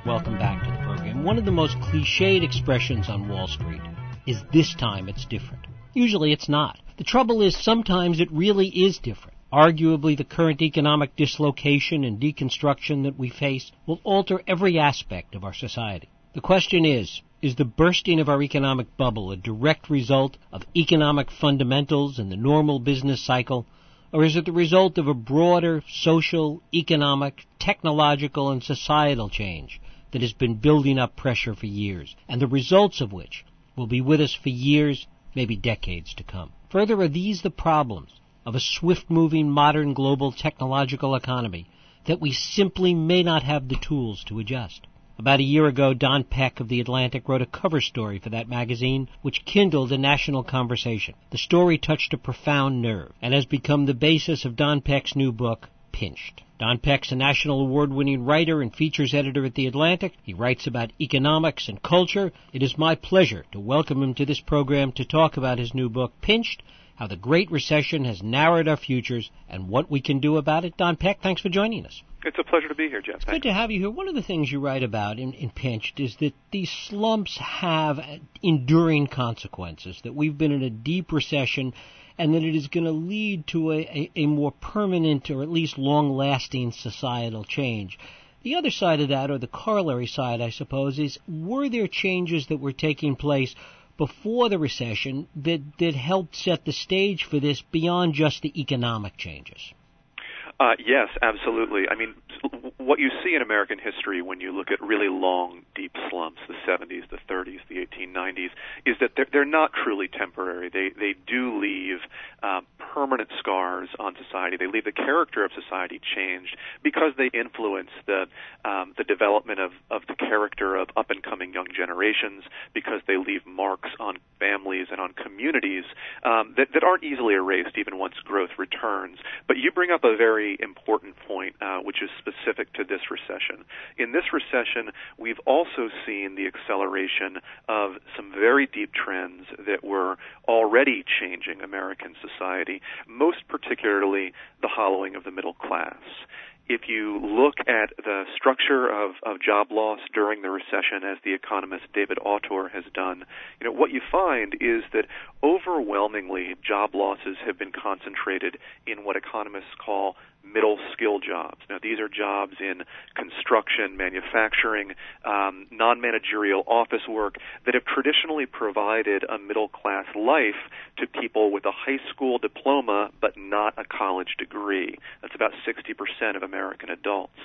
Welcome back to the program. One of the most cliched expressions on Wall Street is this time it's different. Usually it's not. The trouble is sometimes it really is different. Arguably, the current economic dislocation and deconstruction that we face will alter every aspect of our society. The question is the bursting of our economic bubble a direct result of economic fundamentals and the normal business cycle, or is it the result of a broader social, economic, technological, and societal change that has been building up pressure for years, and the results of which will be with us for years, maybe decades to come? Further, are these the problems of a swift-moving modern global technological economy that we simply may not have the tools to adjust? About a year ago, Don Peck of The Atlantic wrote a cover story for that magazine which kindled a national conversation. The story touched a profound nerve and has become the basis of Don Peck's new book, Pinched. Don Peck's a national award-winning writer and features editor at The Atlantic. He writes about economics and culture. It is my pleasure to welcome him to this program to talk about his new book, Pinched, How the Great Recession Has Narrowed Our Futures and What We Can Do About It. Don Peck, thanks for joining us. It's a pleasure to be here, Jeff. It's good to have you here. One of the things you write about in Pinched is that these slumps have enduring consequences, that we've been in a deep recession, and that it is going to lead to a more permanent or at least long-lasting societal change. The other side of that, or the corollary side, I suppose, is were there changes that were taking place before the recession that helped set the stage for this beyond just the economic changes? Yes, absolutely. I mean, what you see in American history when you look at really long, deep slumps, the 70s, the 30s, the 1890s, is that they're not truly temporary. They do leave permanent scars on society. They leave the character of society changed because they influence the development of the character of up-and-coming young generations, because they leave marks on families and on communities that aren't easily erased even once growth returns. But you bring up a very important point, which is specific to this recession. In this recession, we've also seen the acceleration of some very deep trends that were already changing American society, most particularly the hollowing of the middle class. If you look at the structure of job loss during the recession, as the economist David Autor has done, what you find is that overwhelmingly job losses have been concentrated in what economists call middle skill jobs. Now, these are jobs in construction, manufacturing, non-managerial office work that have traditionally provided a middle-class life to people with a high school diploma but not a college degree. That's about 60% of American adults.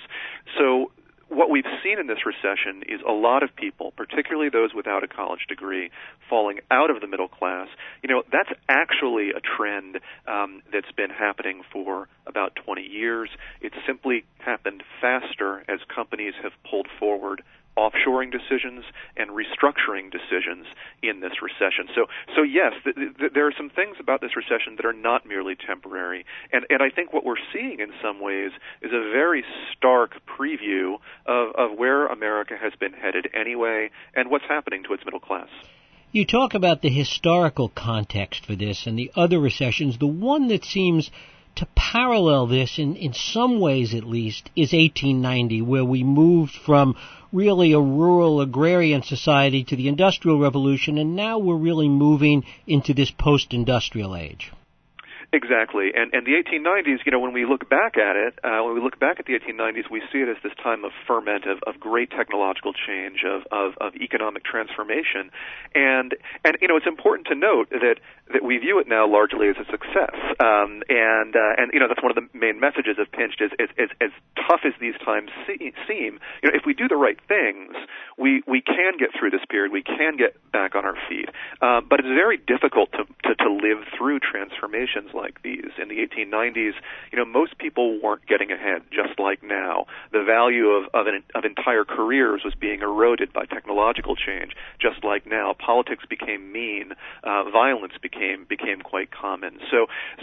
So what we've seen in this recession is a lot of people, particularly those without a college degree, falling out of the middle class. That's actually a trend that's been happening for about 20 years. It's simply happened faster as companies have pulled forward offshoring decisions and restructuring decisions in this recession. So yes, there are some things about this recession that are not merely temporary. And I think what we're seeing in some ways is a very stark preview of where America has been headed anyway and what's happening to its middle class. You talk about the historical context for this and the other recessions. The one that seems to parallel this, in some ways at least, is 1890, where we moved from really a rural agrarian society to the Industrial Revolution, and now we're really moving into this post-industrial age. Exactly. And the 1890s, when we look back at it, when we look back at the 1890s, we see it as this time of ferment, of great technological change, of economic transformation. And it's important to note that we view it now largely as a success. And that's one of the main messages of Pinched is as tough as these times seem, if we do the right things, we can get through this period, we can get back on our feet. But it's very difficult to live through transformations like these. In the 1890s, most people weren't getting ahead, just like now. The value of entire careers was being eroded by technological change, just like now. Politics became mean. Violence became quite common. So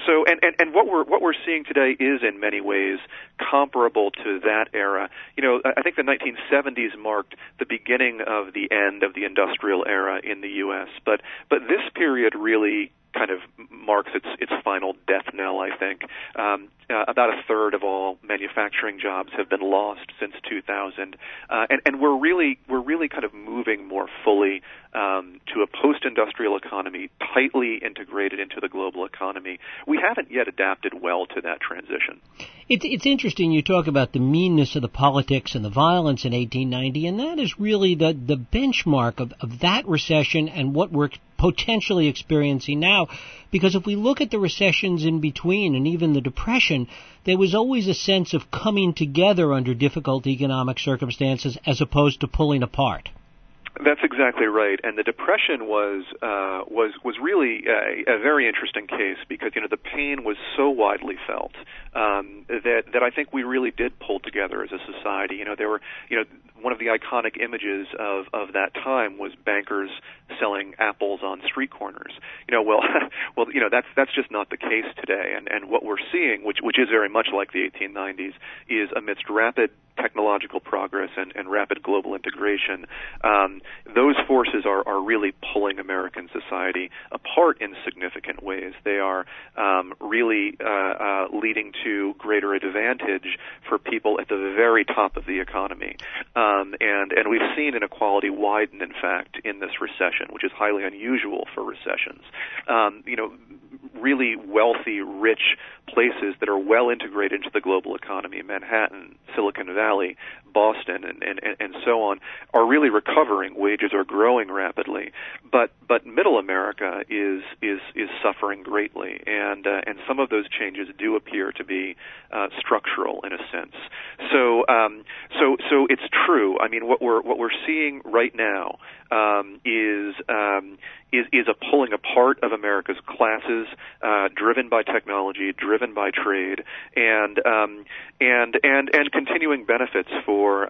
what we're seeing today is in many ways comparable to that era. I think the 1970s marked the beginning of the end of the industrial era in the U.S. But this period really kind of marks its final death knell, I think. About a third of all manufacturing jobs have been lost since 2000, and we're really kind of moving more fully to a post-industrial economy, tightly integrated into the global economy. We haven't yet adapted well to that transition. It's interesting you talk about the meanness of the politics and the violence in 1890, and that is really the benchmark of that recession and what we're potentially experiencing now. Because if we look at the recessions in between and even the Depression, there was always a sense of coming together under difficult economic circumstances as opposed to pulling apart. That's exactly right, and the Depression was really a very interesting case because the pain was so widely felt that I think we really did pull together as a society. There were one of the iconic images of that time was bankers selling apples on street corners. That's just not the case today, and what we're seeing, which is very much like the 1890s, is amidst rapid technological progress and rapid global integration, those forces are really pulling American society apart in significant ways. They are really leading to greater advantage for people at the very top of the economy. And we've seen inequality widen, in fact, in this recession, which is highly unusual for recessions. Really wealthy, rich places that are well integrated into the global economy, Manhattan, Silicon Valley, Boston, and so on, are really recovering. Wages are growing rapidly, but Middle America is suffering greatly, and some of those changes do appear to be structural in a sense. So it's true. I mean, what we're seeing right now is a pulling apart of America's classes, driven by technology, driven by trade, and continuing benefits for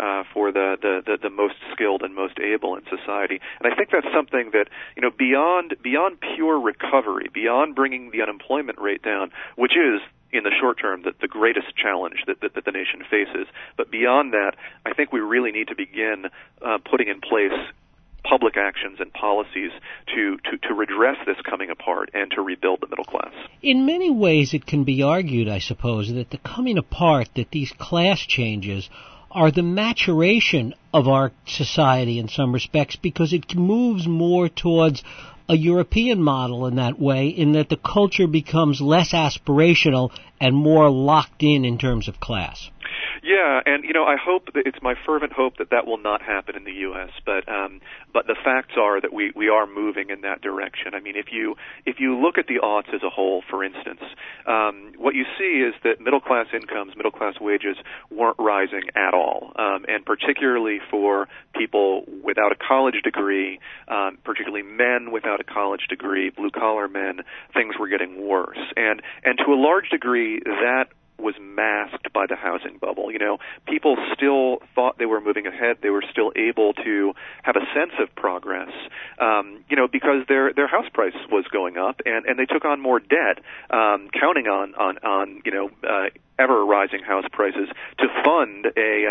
the most skilled and most able in society. And I think that's something that beyond pure recovery, beyond bringing the unemployment rate down, which is in the short term the greatest challenge that the nation faces. But beyond that, I think we really need to begin putting in place public actions and policies to redress this coming apart and to rebuild the middle class. In many ways, it can be argued, I suppose, that the coming apart, that these class changes are the maturation of our society in some respects, because it moves more towards a European model in that way, in that the culture becomes less aspirational and more locked in terms of class. Yeah, and I hope that it's my fervent hope that will not happen in the U.S. But the facts are that we are moving in that direction. I mean, if you look at the aughts as a whole, for instance, what you see is that middle class incomes, middle class wages weren't rising at all, and particularly for people without a college degree, particularly men without a college degree, blue collar men, things were getting worse, and to a large degree that was masked by the housing bubble. People still thought they were moving ahead. They were still able to have a sense of progress, because their house price was going up, and they took on more debt, counting on ever rising house prices to fund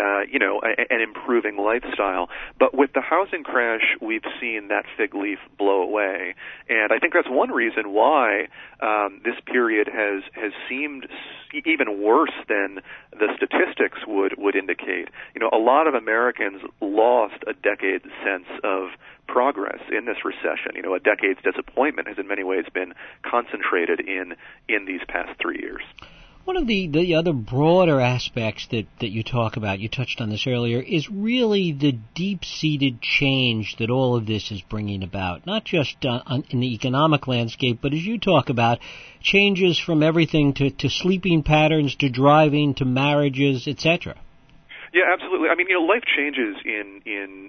an improving lifestyle. But with the housing crash, we've seen that fig leaf blow away, and I think that's one reason why this period has seemed even worse than the statistics would indicate. A lot of Americans lost a decade's sense of progress in this recession. A decade's disappointment has in many ways been concentrated in these past 3 years. One of the other broader aspects that you talk about, you touched on this earlier, is really the deep-seated change that all of this is bringing about, not just in the economic landscape, but as you talk about, changes from everything to sleeping patterns, to driving, to marriages, etc. Yeah, absolutely. I mean, life changes in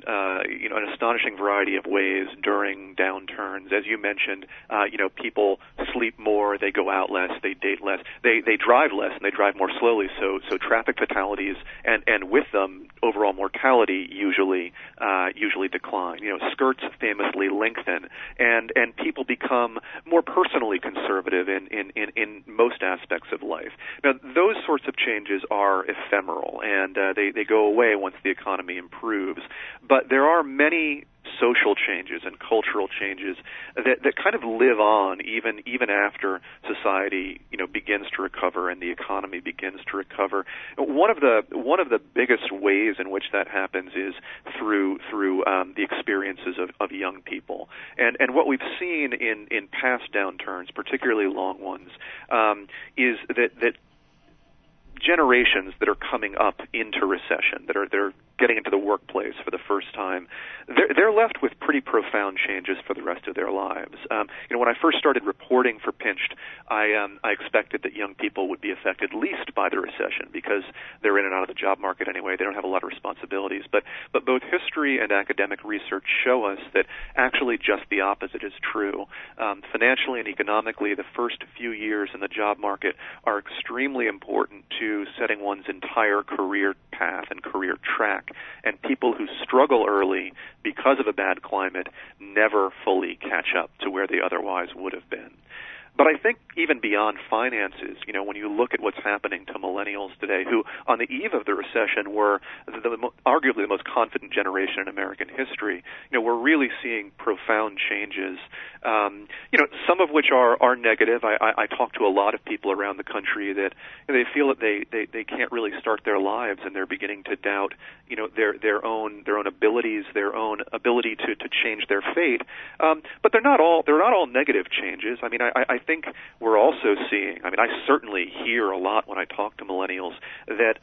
an astonishing variety of ways during downturns. As you mentioned, people sleep more, they go out less, they date less, they drive less, and they drive more slowly. So traffic fatalities and with them overall mortality usually decline. Skirts famously lengthen, and people become more personally conservative in most aspects of life. Now, those sorts of changes are ephemeral, and they go away once the economy improves. But there are many social changes and cultural changes that kind of live on even after society begins to recover and the economy begins to recover. One of the biggest ways in which that happens is through the experiences of young people, and what we've seen in past downturns, particularly long ones, is that generations that are coming up into recession, they're getting into the workplace for the first time, they're left with pretty profound changes for the rest of their lives. When I first started reporting for Pinched, I expected that young people would be affected least by the recession because they're in and out of the job market anyway. They don't have a lot of responsibilities. But both history and academic research show us that actually just the opposite is true. Financially and economically, the first few years in the job market are extremely important to setting one's entire career path and career track. And people who struggle early because of a bad climate never fully catch up to where they otherwise would have been. But I think even beyond finances, when you look at what's happening to millennials today, who on the eve of the recession were arguably the most confident generation in American history, we're really seeing profound changes, some of which are negative. I talk to a lot of people around the country that they feel that they can't really start their lives, and they're beginning to doubt, their own abilities, their own ability to change their fate. But they're not all negative changes. I mean, I think we're also seeing, I certainly hear a lot when I talk to millennials that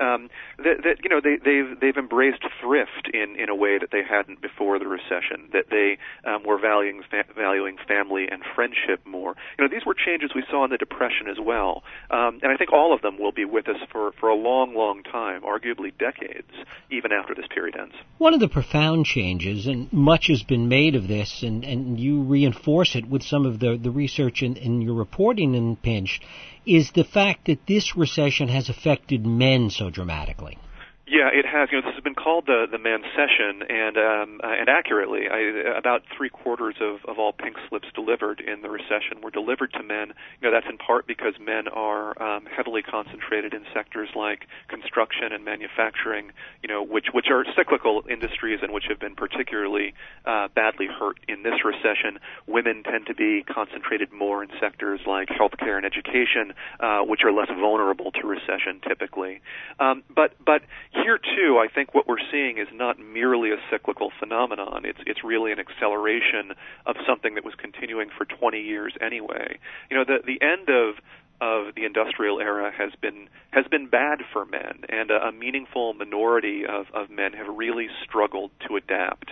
they've embraced thrift in a way that they hadn't before the recession, that they were valuing family and friendship more. These were changes we saw in the Depression as well. And I think all of them will be with us for a long, long time, arguably decades, even after this period ends. One of the profound changes, and much has been made of this, and you reinforce it with some of the research in your reporting in Pinched, is the fact that this recession has affected men so dramatically. Yeah, it has. This has been called the Mancession, and accurately, about 3/4 of all pink slips delivered in the recession were delivered to men. That's in part because men are heavily concentrated in sectors like construction and manufacturing, which are cyclical industries and which have been particularly badly hurt in this recession. Women tend to be concentrated more in sectors like healthcare and education, which are less vulnerable to recession typically. But here, too, I think what we're seeing is not merely a cyclical phenomenon. It's really an acceleration of something that was continuing for 20 years anyway. The end of the industrial era has been bad for men, and a meaningful minority of men have really struggled to adapt.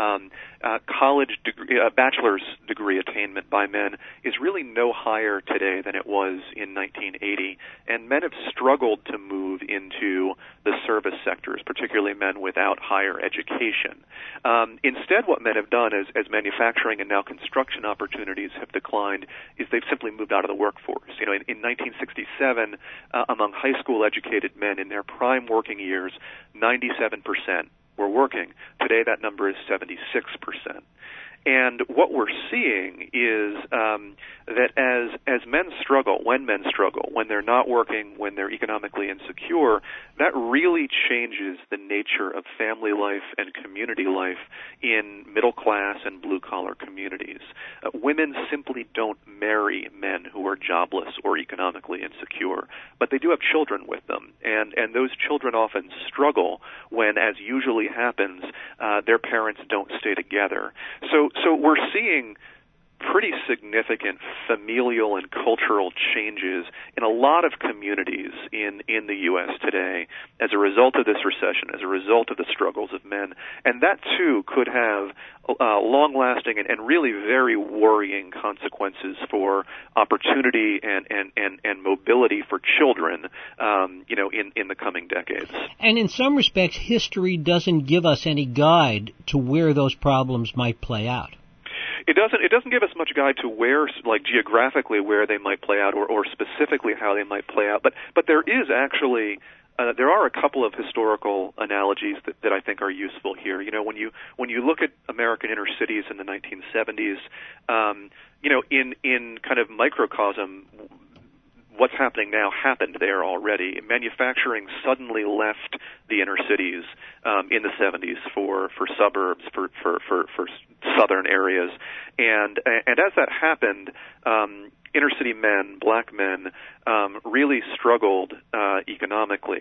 Bachelor's degree attainment by men is really no higher today than it was in 1980, and men have struggled to move into the service sectors, particularly men without higher education. Instead, what men have done as manufacturing and now construction opportunities have declined is they've simply moved out of the workforce. In 1967, among high school educated men in their prime working years, 97% were working. Today, that number is 76%. And what we're seeing is that as men struggle, when they're not working, when they're economically insecure, that really changes the nature of family life and community life in middle-class and blue-collar communities. Women simply don't marry men who are jobless or economically insecure, but they do have children with them, and those children often struggle when, as usually happens, their parents don't stay together. So we're seeing pretty significant familial and cultural changes in a lot of communities in the U.S. today as a result of this recession, as a result of the struggles of men. And that, too, could have long-lasting and really very worrying consequences for opportunity and mobility for children, in the coming decades. And in some respects, history doesn't give us any guide to where those problems might play out. It doesn't give us much guide to where, like geographically, where they might play out, or specifically how they might play out. But there is actually there are a couple of historical analogies that I think are useful here. When you look at American inner cities in the 1970s, in kind of microcosm, what's happening now happened there already. Manufacturing suddenly left the inner cities in the 70s for suburbs, for southern areas, and as that happened, inner city men, black men, really struggled economically.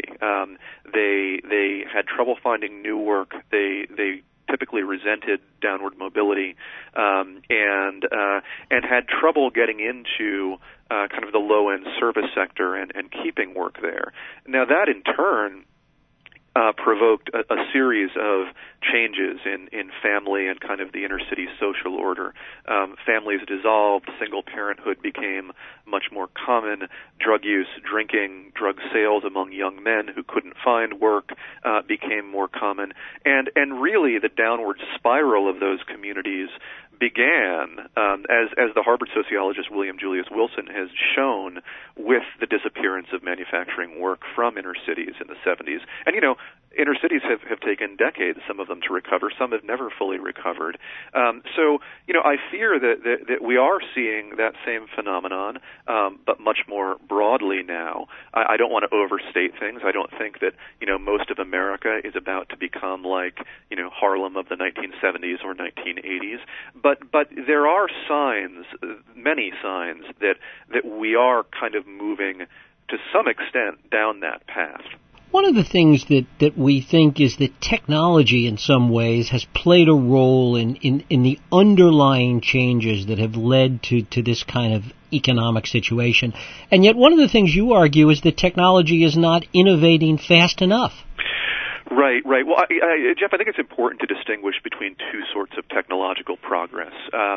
They had trouble finding new work. They typically resented downward mobility, and had trouble getting into kind of the low-end service sector and keeping work there. Now that in turn provoked a series of changes in family and kind of the inner city social order. Families dissolved, single parenthood became much more common, drug use, drinking, drug sales among young men who couldn't find work became more common, and really the downward spiral of those communities began, as the Harvard sociologist William Julius Wilson has shown, with the disappearance of manufacturing work from inner cities in the 70s. And, inner cities have taken decades, some of them to recover, some have never fully recovered. So, I fear that we are seeing that same phenomenon, but much more broadly now. I don't want to overstate things. I don't think that, most of America is about to become like, Harlem of the 1970s or 1980s. But there are signs, many signs, that we are kind of moving to some extent down that path. One of the things that we think is that technology in some ways has played a role in the underlying changes that have led to this kind of economic situation. And yet one of the things you argue is that technology is not innovating fast enough. Right. Well, Jeff, I think it's important to distinguish between two sorts of technological progress.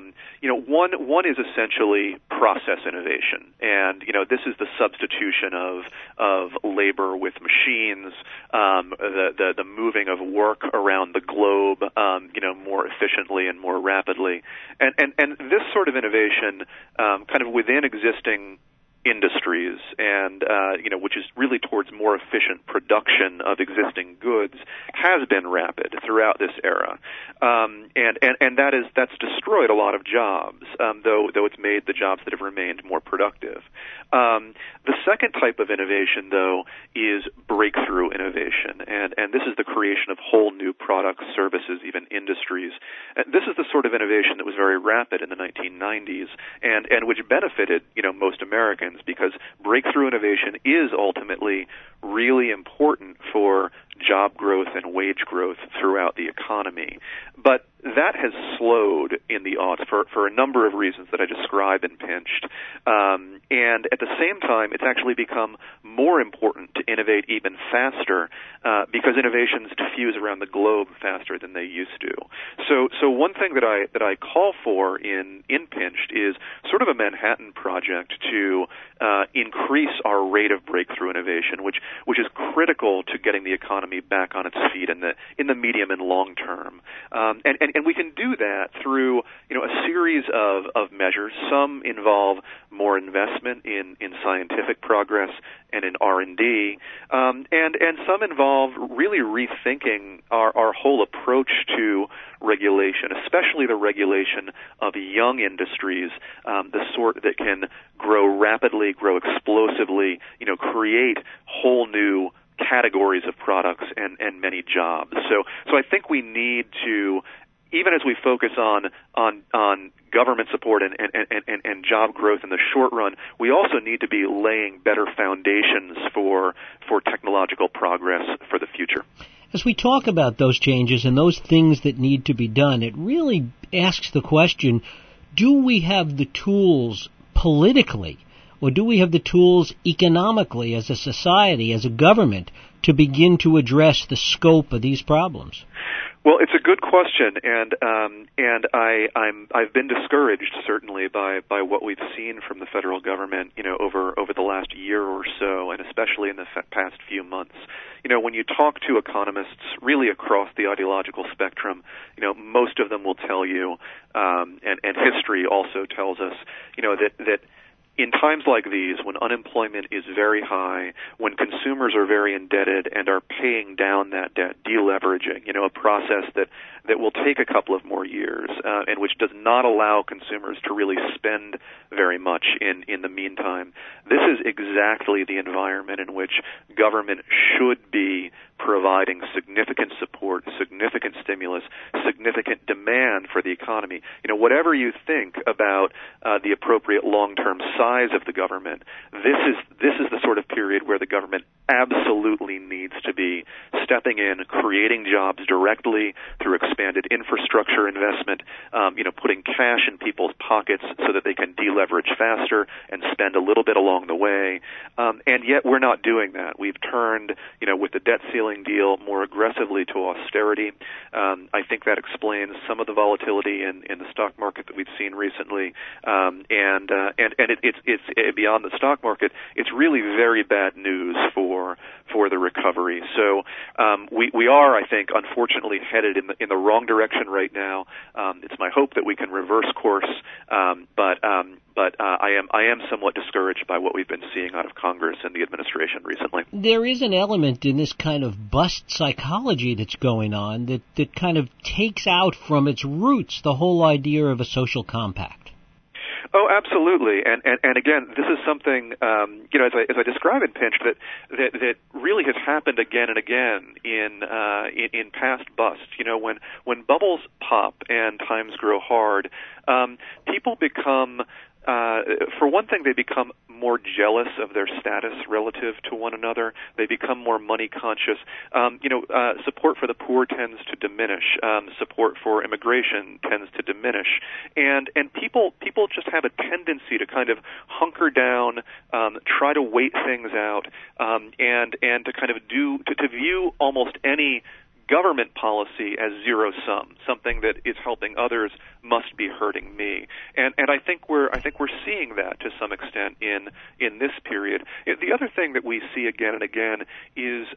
One is essentially process innovation, and this is the substitution of labor with machines, the moving of work around the globe, more efficiently and more rapidly, and this sort of innovation, kind of within existing industries, and which is really towards more efficient production of existing goods, has been rapid throughout this era, and that's destroyed a lot of jobs, though it's made the jobs that have remained more productive. The second type of innovation, though, is breakthrough innovation, and this is the creation of whole new products, services, even industries. This is the sort of innovation that was very rapid in the 1990s, and which benefited most Americans, because breakthrough innovation is ultimately really important for job growth and wage growth throughout the economy. But that has slowed in the aughts for a number of reasons that I describe in Pinched. And at the same time, it's actually become more important to innovate even faster because innovations diffuse around the globe faster than they used to. So one thing that I call for in Pinched is sort of a Manhattan Project to increase our rate of breakthrough innovation, which is critical to getting the economy back on its feet in the medium and long term. And we can do that through a series of measures. Some involve more investment in scientific progress and in R&D, and some involve really rethinking our whole approach to regulation, especially the regulation of young industries, the sort that can grow rapidly, grow explosively, create whole new categories of products and many jobs. So I think we need to, even as we focus on government support and job growth in the short run, we also need to be laying better foundations for technological progress for the future. As we talk about those changes and those things that need to be done, it really asks the question, do we have the tools politically, or do we have the tools economically as a society, as a government, to begin to address the scope of these problems? Well, it's a good question, and I've been discouraged certainly by what we've seen from the federal government, over the last year or so, and especially in the past few months. When you talk to economists really across the ideological spectrum, most of them will tell you, and history also tells us, that in times like these, when unemployment is very high, when consumers are very indebted and are paying down that debt, deleveraging, a process that will take a couple of more years, and which does not allow consumers to really spend very much in the meantime, this is exactly the environment in which government should be providing significant support, significant stimulus, significant demand for the economy. Whatever you think about the appropriate long-term size of the government, this is the sort of period where the government absolutely needs to be stepping in, creating jobs directly through expanded infrastructure investment, putting cash in people's pockets so that they can deleverage faster and spend a little bit along the way. And yet we're not doing that. We've turned, with the debt ceiling deal more aggressively to austerity. I think that explains some of the volatility in the stock market that we've seen recently. And it's beyond the stock market. It's really very bad news for the recovery. So we are, I think, unfortunately headed in the wrong direction right now. It's my hope that we can reverse course, but I am somewhat discouraged by what we've been seeing out of Congress and the administration recently. There is an element in this kind of bust psychology that's going on that kind of takes out from its roots the whole idea of a social compact. Oh, absolutely, and again, this is something as I describe in Pinch that really has happened again and again in past busts. When bubbles pop and times grow hard, people become. For one thing, they become more jealous of their status relative to one another. They become more money conscious. Support for the poor tends to diminish. Support for immigration tends to diminish. And people just have a tendency to kind of hunker down, try to wait things out, and to kind of to view almost any government policy as zero sum, something that is helping others must be hurting me, and I think we're seeing that to some extent in this period. The other thing that we see again and again is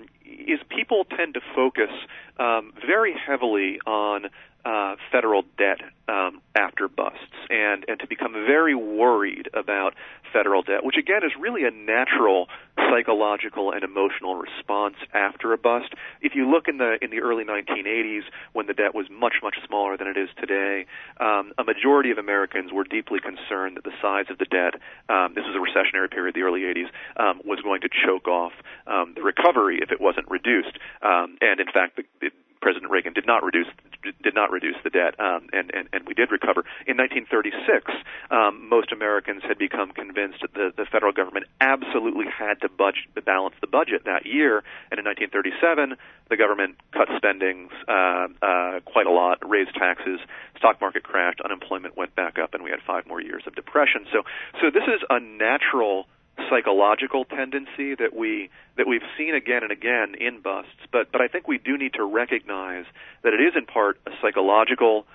people tend to focus very heavily on federal debt after busts, and to become very worried about federal debt, which again is really a natural psychological and emotional response after a bust. If you look in the early 1980s, when the debt was much smaller than it is today, a majority of Americans were deeply concerned that the size of the debt, this was a recessionary period, the early 80s, was going to choke off the recovery if it wasn't reduced. And in fact, President Reagan did not reduce the debt, and we did recover. In 1936, most Americans had become convinced that the federal government absolutely had to balance the budget that year, and in 1937, the government cut spending quite a lot, raised taxes, stock market crashed, unemployment went back up, and we had 5 more years of depression. So this is a natural psychological tendency that we've seen again and again in busts, but I think we do need to recognize that it is in part a psychological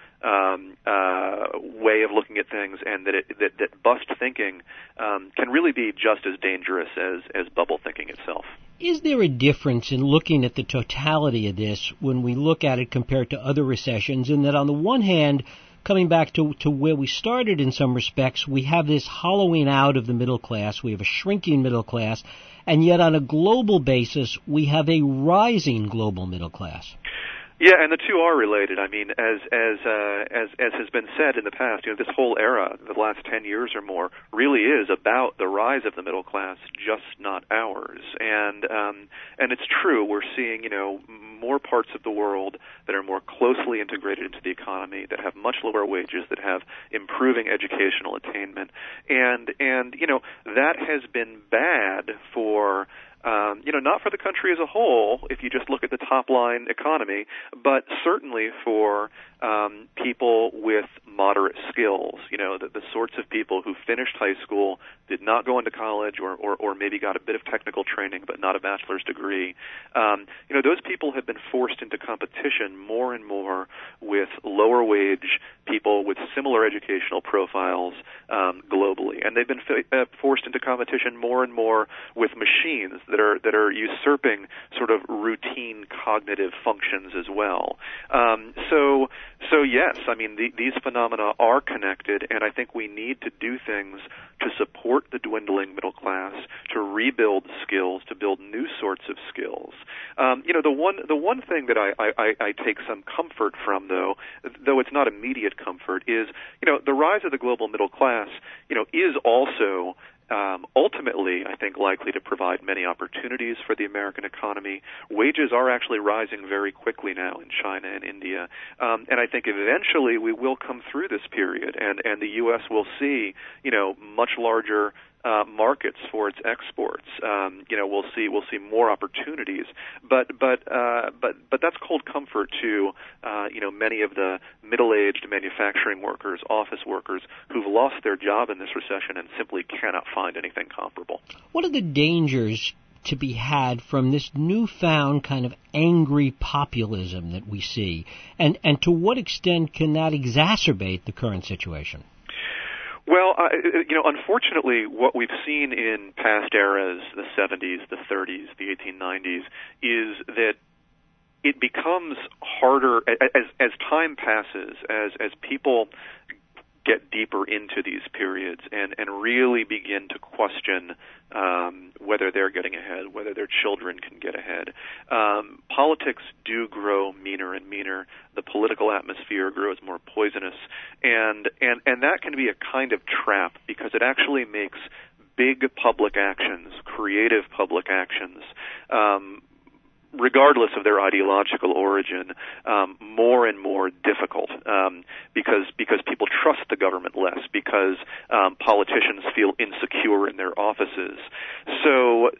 way of looking at things, and that bust thinking can really be just as dangerous as bubble thinking itself. Is there a difference in looking at the totality of this when we look at it compared to other recessions, in that on the one hand, coming back to where we started in some respects, we have this hollowing out of the middle class, we have a shrinking middle class, and yet on a global basis, we have a rising global middle class? Yeah, and the two are related. I mean, as has been said in the past, this whole era, the last 10 years or more, really is about the rise of the middle class, just not ours. And it's true. We're seeing, more parts of the world that are more closely integrated into the economy, that have much lower wages, that have improving educational attainment, and that has been bad for. Not for the country as a whole, if you just look at the top-line economy, but certainly for people with moderate skills, the sorts of people who finished high school, did not go into college, or maybe got a bit of technical training but not a bachelor's degree. Those people have been forced into competition more and more with lower-wage people with similar educational profiles globally. And they've been forced into competition more and more with machines that are usurping sort of routine cognitive functions as well. So yes, I mean these phenomena are connected, and I think we need to do things to support the dwindling middle class, to rebuild skills, to build new sorts of skills. The one thing that I take some comfort from, though it's not immediate comfort, is the rise of the global middle class, is also ultimately, I think, likely to provide many opportunities for the American economy. Wages are actually rising very quickly now in China and India, and I think eventually we will come through this period, and the U.S. will see, much larger markets for its exports. We'll see more opportunities, but that's cold comfort to many of the middle-aged manufacturing workers, office workers who've lost their job in this recession and simply cannot find anything comparable. What are the dangers to be had from this newfound kind of angry populism that we see, and to what extent can that exacerbate the current situation? Well, unfortunately, what we've seen in past eras, the 70s, the 30s, the 1890s, is that it becomes harder as time passes, as people get deeper into these periods and really begin to question whether they're getting ahead, whether their children can get ahead. Politics do grow meaner and meaner. The political atmosphere grows more poisonous, and that can be a kind of trap because it actually makes big public actions, creative public actions, regardless of their ideological origin, more and more difficult because people trust the government less, because politicians feel insecure in their offices. So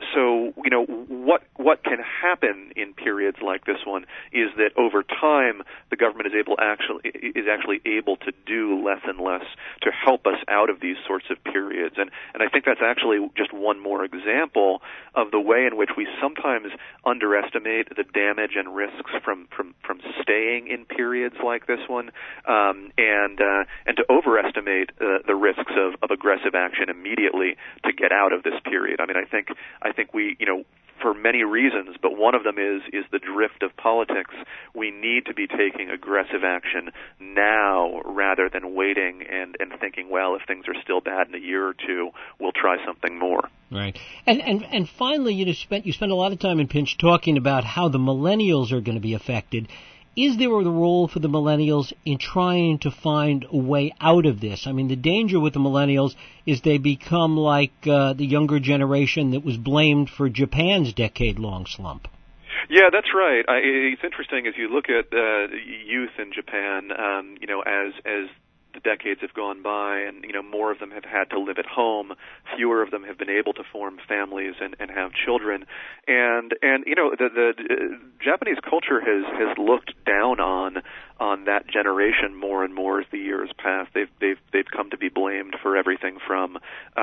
what can happen in periods like this one is that over time the government is actually able to do less and less to help us out of these sorts of periods, and I think that's actually just one more example of the way in which we sometimes underestimate the damage and risks from staying in periods like this one, and to overestimate the risks of aggressive action immediately to get out of this period. I mean, I think we, for many reasons, but one of them is the drift of politics. We need to be taking aggressive action now rather than waiting and thinking, well, if things are still bad in a year or two, we'll try something more. Right. And finally, you spent a lot of time in Pinch talking about how the millennials are going to be affected. Is there a role for the millennials in trying to find a way out of this? I mean, the danger with the millennials is they become like the younger generation that was blamed for Japan's decade-long slump. Yeah, that's right. It's interesting as you look at youth in Japan, as the decades have gone by, and more of them have had to live at home. Fewer of them have been able to form families and have children. And the Japanese culture has looked down on that generation more and more as the years pass. They've come to be blamed for everything from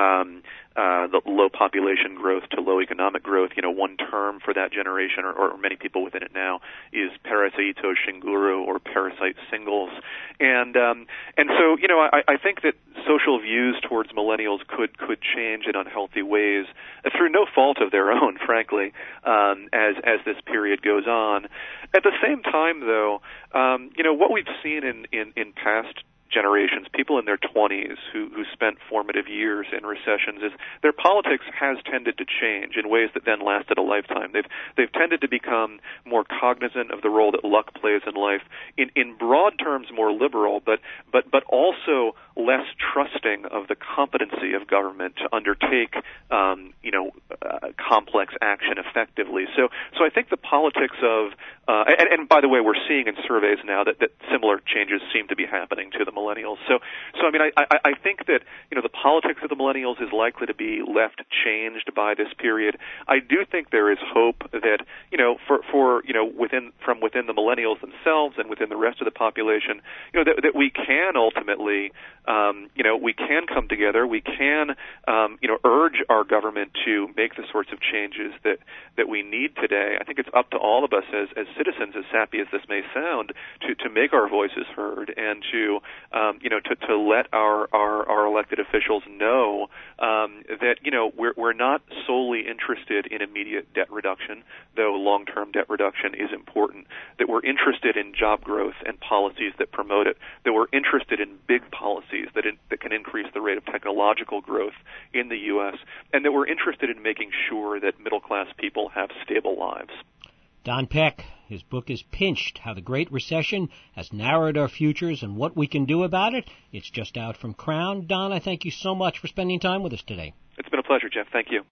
the low population growth to low economic growth. One term for that generation, or many people within it now, is parasaito shinguru, or parasite singles. And so I think that social views towards millennials could change in unhealthy ways through no fault of their own, frankly, as this period goes on. At the same time, though, what we've seen in past generations, people in their 20s who spent formative years in recessions, is their politics has tended to change in ways that then lasted a lifetime. They've tended to become more cognizant of the role that luck plays in life, in broad terms more liberal, but also less trusting of the competency of government to undertake complex action effectively. So I think the politics of and by the way, we're seeing in surveys now that similar changes seem to be happening to the millennials. So I mean, I think that the politics of the millennials is likely to be left changed by this period. I do think there is hope that within the millennials themselves and within the rest of the population, that we can ultimately we can come together. We can urge our government to make the sorts of changes that we need today. I think it's up to all of us as citizens, as sappy as this may sound, to make our voices heard and to to let our elected officials know that we're not solely interested in immediate debt reduction, though long-term debt reduction is important. That we're interested in job growth and policies that promote it. That we're interested in big policies that can increase the rate of technological growth in the U.S. and that we're interested in making sure that middle-class people have stable lives. Don Peck, his book is Pinched, How the Great Recession Has Narrowed Our Futures and What We Can Do About It. It's just out from Crown. Don, I thank you so much for spending time with us today. It's been a pleasure, Jeff. Thank you.